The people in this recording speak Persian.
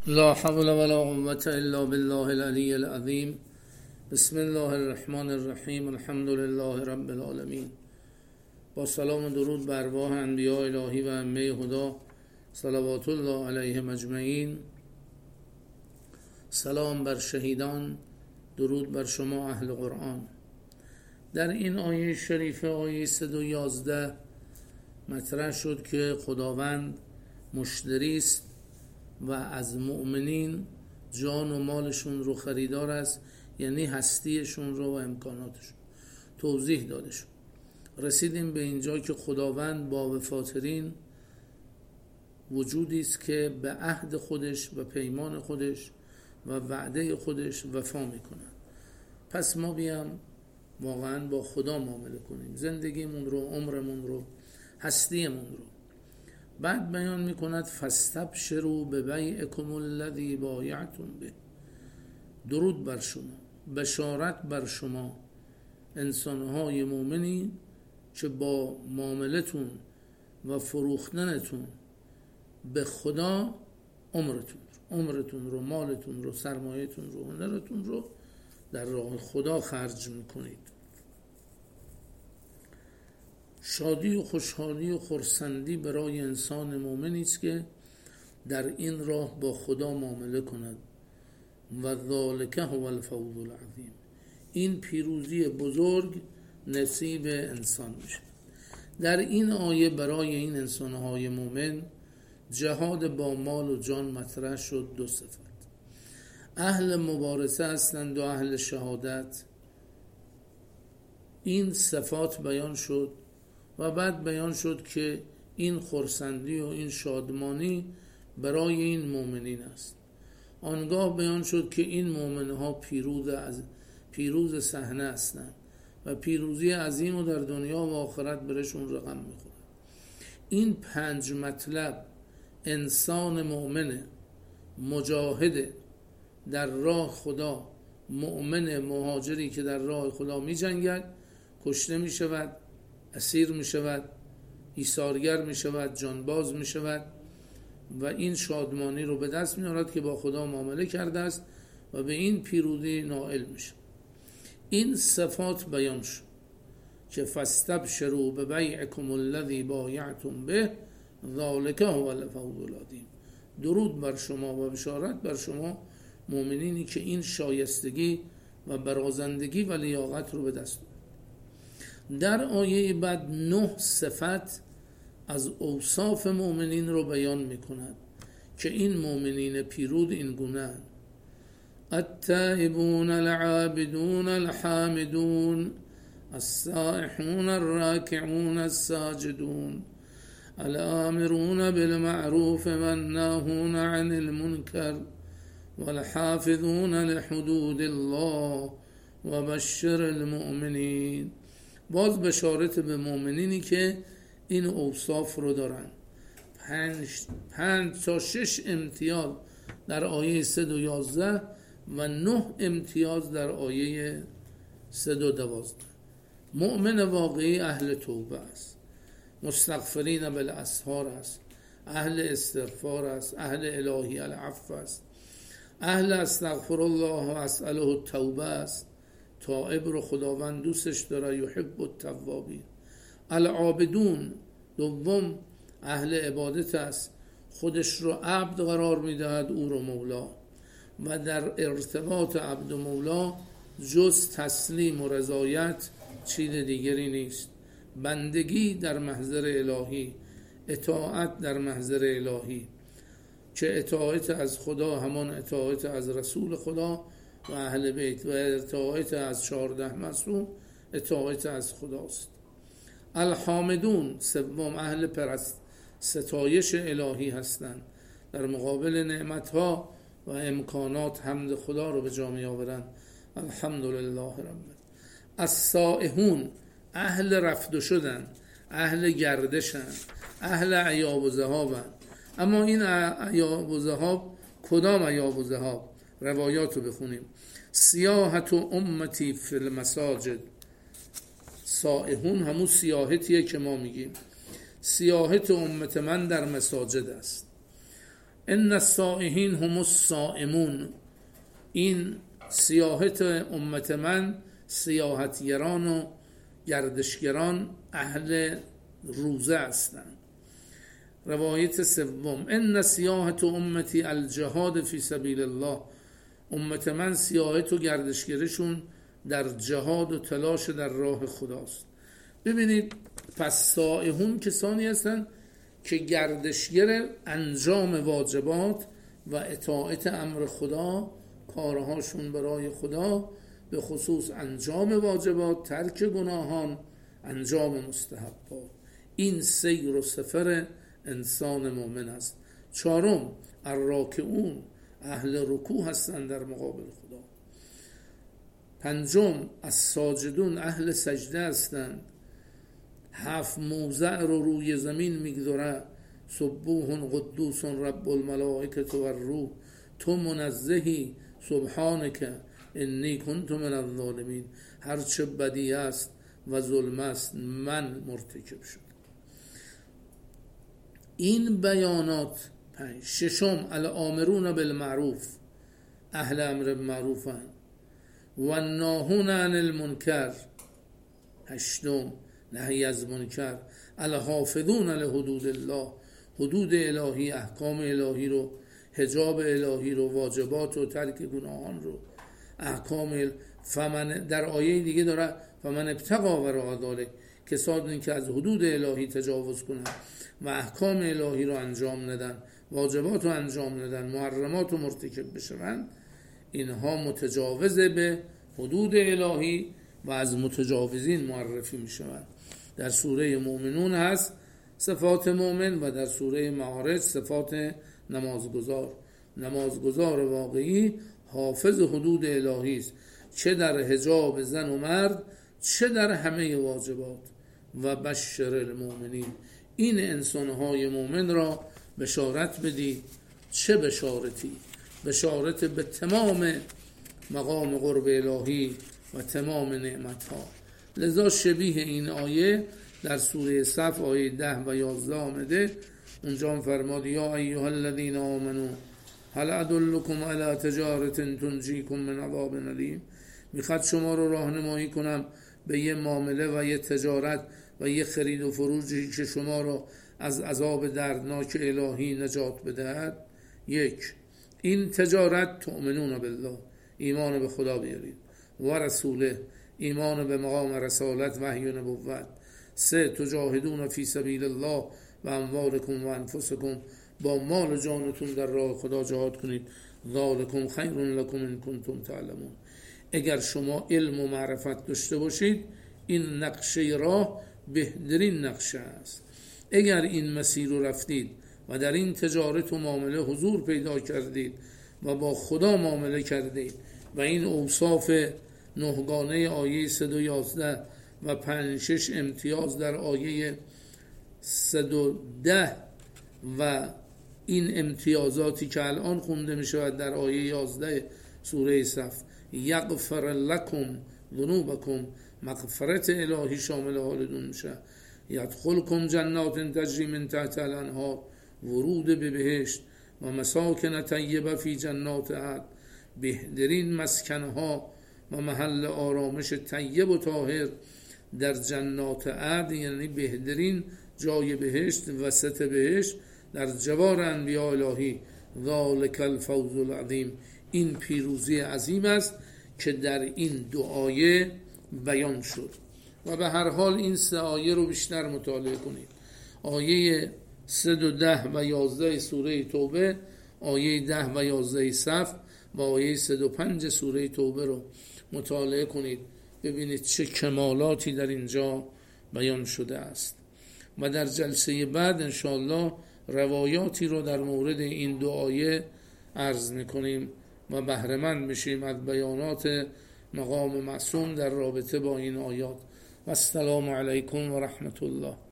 لا حول ولا قوة الا بالله العلی العظیم. بسم الله الرحمن الرحیم. الحمد لله رب العالمین. با سلام و درود بر ارواح انبیاء الهی و ائمه هدی صلوات الله علیهم اجمعین. سلام بر شهیدان، درود بر شما اهل قرآن. در این آیه شریفه، آیه 111 مطرح شد که خداوند مشتری است و از مؤمنین جان و مالشون رو خریدار است، یعنی هستیشون رو و امکاناتشون. توضیح داده شد. رسیدیم به اینجا که خداوند با وفاترین وجودی است که به عهد خودش و پیمان خودش و وعده خودش وفا میکنه. پس ما بیام واقعا با خدا معامله کنیم، زندگیمون رو، عمرمون رو، هستیمون رو. بعد بیان میکند فاستبشروا ببیعکم الذی بایعتم به. درود بر شما، بشارت بر شما انسانهای مؤمنی که با معاملتون و فروختنتون به خدا عمرتون رو، مالتون رو، سرمایه‌تون رو، هنرتون رو در راه خدا خرج میکنید. شادی و خوشحالی و خرسندی برای انسان مؤمنی است که در این راه با خدا معامله کند و ذالک هو الفوز العظیم. این پیروزی بزرگ نصیب انسان میشه. در این آیه برای این انسانهای مؤمن جهاد با مال و جان مطرح شد. دو صفت: اهل مبارزه هستند و اهل شهادت. این صفات بیان شد و بعد بیان شد که این خرسندی و این شادمانی برای این مؤمنین است. آنگاه بیان شد که این مؤمنها پیروز صحنه هستند و پیروزی عظیم و در دنیا و آخرت برشون رقم میخوره. این 5 مطلب انسان مؤمن مجاهد در راه خدا، مؤمن مهاجری که در راه خدا می جنگد، کشته می شود، اسیر می شود، ایثارگر می شود، جانباز می شود و این شادمانی رو به دست می آورد که با خدا معامله کرده است و به این پیروزی نائل می شود. این صفات بیان شد که فاستبشروا ببیعکم الذی بایعتم به ذالک هو الفوز العظیم. درود بر شما و بشارت بر شما مؤمنینی که این شایستگی و برازندگی و لیاقت رو به دست آورد. در آیه بعد 9 صفت از اوصاف مؤمنین رو بیان میکند که این مؤمنین پیروز این گونه: التائبون العابدون الحامدون السائحون الراکعون الساجدون الآمرون بالمعروف والناهون عن المنکر والحافظون لحدود الله وبشر المؤمنین. باز بشارت به مؤمنینی که این اوصاف رو دارن. 5 تا 6 امتیاز در آیه 111 و 9 امتیاز در آیه 112. مؤمن واقعی اهل توبه است، مستغفرین بالاسحار است، اهل استغفار است، اهل الهی العفو است، اهل استغفر الله و اسأله التوبه است. تائب رو خداوند دوستش داره، یحب التوابین. العابدون دوم اهل عبادت است، خودش رو عبد قرار میدهد، او رو مولا، و در ارتباط عبد و مولا جز تسلیم و رضایت چیز دیگری نیست. بندگی در محضر الهی، اطاعت در محضر الهی، که اطاعت از خدا همان اطاعت از رسول خدا و اهل بیت و اطاعت از 14 معصوم اطاعت از خداست. الحامدون سوم اهل ستایش الهی هستند، در مقابل نعمتها و امکانات حمد خدا رو به جا می آورند. الحمدلله رب. السائحون اهل رفت و شدن، اهل گردشن، اهل عیاب و ذهابن. اما این عیاب و ذهاب کدام عیاب و ذهاب؟ روایات رو بخونیم. سیاحت امتی فی المساجد. سائحون همون سیاحتیه که ما میگیم. سیاحت امت من در مساجد است. ان الصائحین هم الصائمون، این سیاحت امت من سیاحتگران و گردشگران اهل روزه هستند. روایت سوم، ان سیاحت امتی الجهاد فی سبیل الله، امت من سیاحت و گردشگرشون در جهاد و تلاش در راه خداست. ببینید پس سائحون کسانی هستند که گردشگر انجام واجبات و اطاعت امر خدا، کارهاشون برای خدا، به خصوص انجام واجبات، ترک گناهان، انجام مستحبات. این سیر و سفر انسان مؤمن است. چهارم، الراکعون، اهل رکوع هستند در مقابل خدا. پنجم، الساجدون، اهل سجده هستند. 7 موضع رو روی زمین میگذاره، سبوح قدوس رب الملائکه و الروح، تو منزهی سبحانک انی کنت من الظالمین، هر چه بدی است و ظلم است من مرتکب شد. این بیانات 5. ششم، الامرون بالمعروف، اهل امر بالمعروفن و الناهون عن المنکر. 8، نهی از منکر. الحافظون لحدود الله، حدود الهی، احکام الهی رو، حجاب الهی رو، واجبات و ترک گناهان رو، احکام فمن، در آیه دیگه داره فمن ابتغى وراء ذلک، کسانی که از حدود الهی تجاوز کنن و احکام الهی رو انجام ندن، واجبات رو انجام ندن، محرمات رو مرتکب بشن، اینها متجاوز به حدود الهی و از متجاوزین معرفی میشوند. در سوره مؤمنون هست صفات مؤمن و در سوره معارج صفات نمازگزار. نمازگزار واقعی حافظ حدود الهی است، چه در حجاب زن و مرد، چه در همه واجبات. و بشر المؤمنین، این انسانهای مؤمن را بشارت بدی. چه بشارتی؟ بشارت به تمام مقام قرب الهی و تمام نعمتها. لذا شبیه این آیه در سوره صف آیه 10 و 11 آمده. اونجا فرماد یا ایها الذین آمنوا هل ادلکم علی تجارة تنجیکم من عذاب الیم، میخواد شما رو راهنمایی کنم به یه معامله و یه تجارت و یه خرید و فروشی که شما رو از عذاب دردناک الهی نجات بدهد. 1. این تجارت تؤمنون بالله، ایمان به خدا بیارید، و رسوله، ایمان به مقام رسالت، وحی و نبوت. 3. تجاهدون فی سبیل الله و اموالکم و انفسکم، با مال و جانتون در راه خدا جهاد کنید. ذالکم خیر لکم ان کنتم تعلمون، اگر شما علم و معرفت داشته باشید این نقشه راه بهترین نقشه است. اگر این مسیر رو رفتید و در این تجارت و معامله حضور پیدا کردید و با خدا معامله کردید و این اوصاف 9 گانه آیه 111 و 5-6 امتیاز در آیه 110 و این امتیازاتی که الان خونده می شود در آیه 11 سوره صف، یغفر لکم ذنوبکم، مغفرت الهی شامل حالتون میشه. یدخلکم جنات تجری من تحت الانهار، ورود به بهشت و مساکن طیبه فی جنات عدن، بهترین مسکنها و محل آرامش طیب و طاهر در جنات عدن، یعنی بهترین جای بهشت، وسط بهشت، در جوار انبیاء الهی. ذالک الفوز العظیم، این پیروزی عظیم است که در این 2 آیه بیان شد. و به هر حال این 3 آیه رو بیشتر مطالعه کنید. آیه 110 و 11 سوره توبه، آیه 10 و 11 صف و آیه 105 سوره توبه رو مطالعه کنید، ببینید چه کمالاتی در اینجا بیان شده است. و در جلسه بعد انشاءالله روایاتی رو در مورد این 2 آیه عرض میکنیم و بهره‌مند میشیم از بیانات مقام معصوم در رابطه با این آیات. و السلام علیکم و رحمت الله.